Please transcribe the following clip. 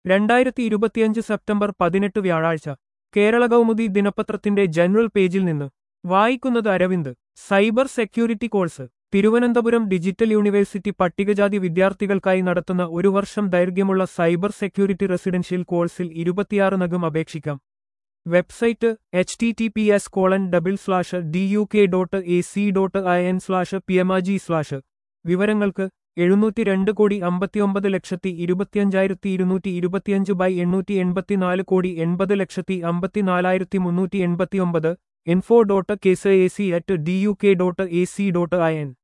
2025 September 18 വ്യാഴാഴ്ച കേരള കൗമുദി ദിനപത്രത്തിന്റെ general പേജിൽ നിന്ന് വായിക്കുന്നത് Aravind. Cyber security course Thiruvananthapuram digital university പട്ടികജാതി വിദ്യാർത്ഥികൾക്കായി നടത്തുന്ന ഒരു വർഷം ദൈർഘ്യമുള്ള സൈബർ സെക്യൂരിറ്റി റെസിഡൻഷ്യൽ കോഴ്സിൽ 26 അപേക്ഷിക്കാം. വെബ്സൈറ്റ് https://duk.ac.in/pmag/ വിവരങ്ങൾക്ക് 702,55,225/884,80,54,389 info.ksac@duk.ac.in